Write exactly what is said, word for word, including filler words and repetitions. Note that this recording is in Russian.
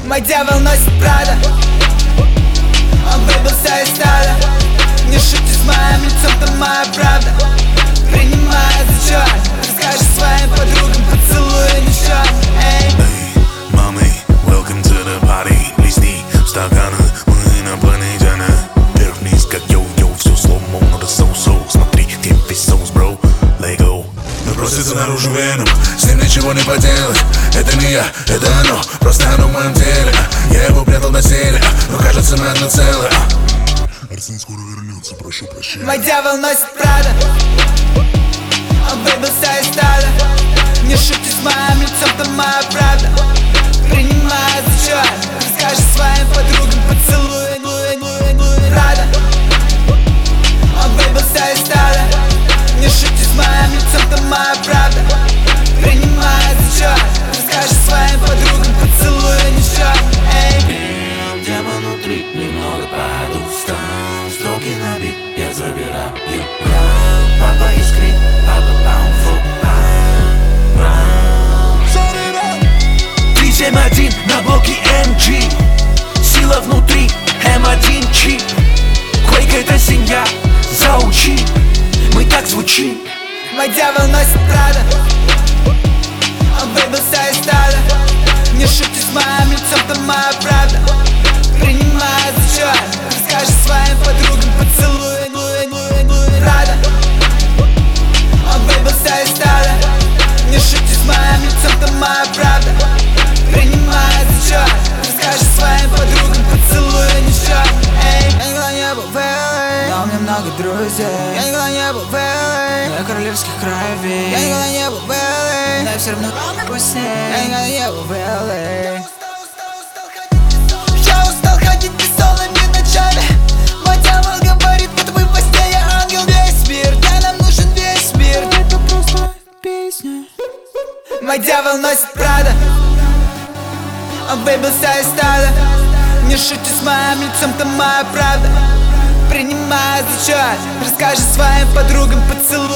Мой дьявол носит Прада, он выбился из стада. Не шути с моим лицом, это моя правда. Принимай зачет, расскажи своим подругам, поцелуй не счет. Эй, мамы, welcome to the party. Листи стаканы, мы инопланетяне. Вверх-вниз, как йо-йо, все слоу-мо, надо соу-соу. Смотри, где весь соус, бро, лего. Но просится наружу веном, с ним ничего не поделать. Это не я, это оно, просто оно в моем теле. Я его прятал доселе, но кажется мы одно целое. Арсен скоро вернется, прошу прощения. мой дьявол носит Прада, он выбился из стада. Не шути с моим лицом, это моя правда. Принимай зачет, расскажи своим подругам, поцелуй Прада, он выбился из стада. Не шути с моим лицом, это моя правда. Принимай зачет, расскажи своим подругам, поцелуй не счет. Эй, демон внутри, немного подустал. Строки на бит, я забираю раунд. Папа искрит, папа паун фу паун. три семь один на блоке эм джи. Сила внутри, эм один чип. Quake это семья, заучи. Мы так звучим. мой дьявол носит Прада, он выбился из стада. Не шути с моим лицом, это моя правда. Принимай зачет, расскажи своим подругам, поцелуй Прада, он выбился из стада. Не шути с моим лицом, это моя правда. Принимай зачет, расскажи своим подругам, поцелуй не счет. Эй, я никогда не был в эл эй, но у меня много друзей. Я никогда не был в эл эй, но я королевских кровей. Я никогда не был в эл эй, но я все равно вкусней. Я никогда не был в эл эй. Я устал ходить бессонными ночами. Мой дьявол говорит, будто бы во сне я ангел. Весь мир, да, нам нужен весь мир. Это просто песня. Мой дьявол носит Прада, он выбился из стада. Не шути с моим лицом, это моя правда. Принимай зачет, расскажи своим подругам, поцелуй